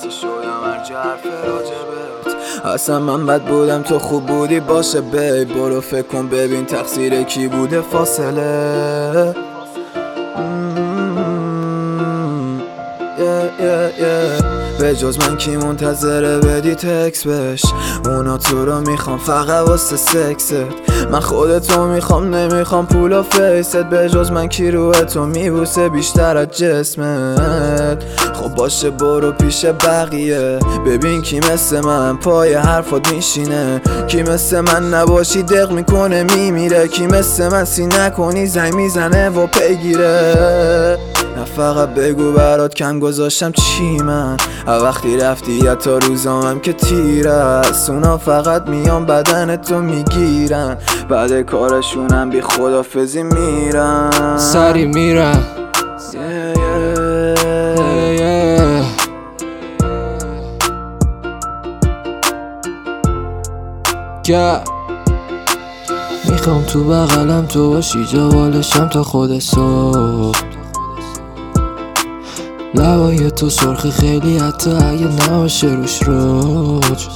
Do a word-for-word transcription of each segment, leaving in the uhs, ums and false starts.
خسته شدم هرچه حرف راجبت. اصلا من بد بودم تو خوب بودی باشه بی. برو فکر کن ببین تقصیر کی بوده فاصله. yeah, yeah, yeah. به جز من کی منتظره بدی تکس بش؟ اونا تو رو میخوام فقط واسه سکست. من خودتو میخوام نمیخوام پول و فیست. به جز من کی روح تو میبوسه بیشتر از جسمت؟ خب باشه برو پیش بقیه ببین کی مثل من پای حرفات میشینه. کی مثل من نباشی دق میکنه میمیره. کی مثل من سی نکنی زنگ میزنه و پیگیره. نه فقط بگو برات کم گذاشتم چی من وقتی رفتی یا تا روزامم که تیر است. اونا فقط میان بدن تو میگیرن بعد کارشونم بی خدافزی میرن سری میرن yeah, yeah, yeah. Yeah. میخوام تو بغلم تو باشی جوالشم تا خود صبح. لبای تو سرخ خیلی حتی اگه نباشه روش روج.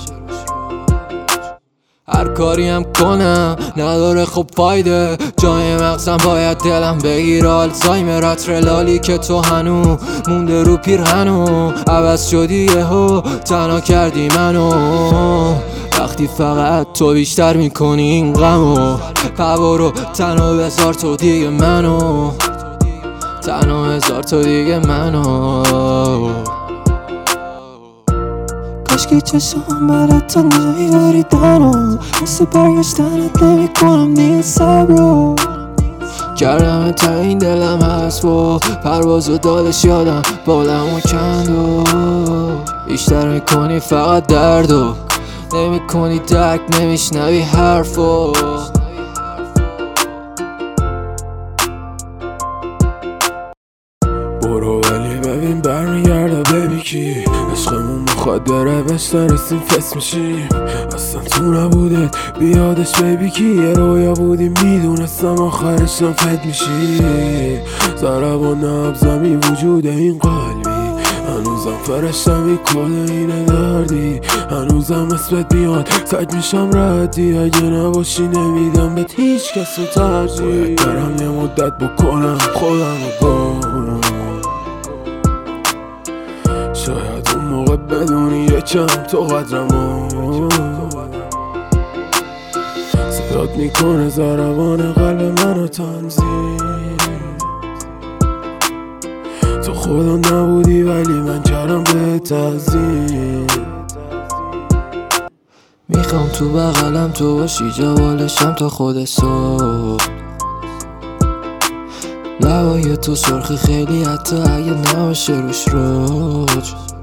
هر کاری هم کنم نداره خب فایده. جای مغزم باید دلم بگیر آلزایمر. عطر لالی که تو هنو مونده رو پیرهنو. عوض شدی یهو تنها کردی منو. وقتی فقط تو بیشتر میکنی این غمو. برو تنها بذار تو دیگه منو. تنها هزار تو دیگه منو. کاشکی چشم برات تا نمیباریدنو. مثل برگشتنت نمی کنم نیه صبرو. کردم تا این دلم هست و پرواز و دادش یادم بالمو کندو. بیشتر میکنی فقط دردو نمی کنی درک نمیشنوی حرفو. برو ولی ببین برمیگرده ببی کی. عشقمون میخواد بره بهش نرسیم فس میشیم. اصلا تو نبودت بیادش ببی کی. یه رویا بودی میدونستم آخرشم فد میشی. ضربان نبزمی وجود این قلبی. هنوزم فرشتمی کل اینه دردی. هنوزم اسمت میاد سگ میشم ردی. اگه نباشی نمیدم بهت هیچ کس رو ترجیح. باید برم یه مدت بکنم خودم رو گم. شاید اون موقع بدونی یکم تو قدرمو. صدات میکنه ضربان قلب منو تنظیم. تو خدا نبودی ولی من کردم به تعظیم. میخوام تو بغلم تو باشی جوالشم تا خود صبح. لبای تو سرخ خیلی حتی اگه نباشه روش روج.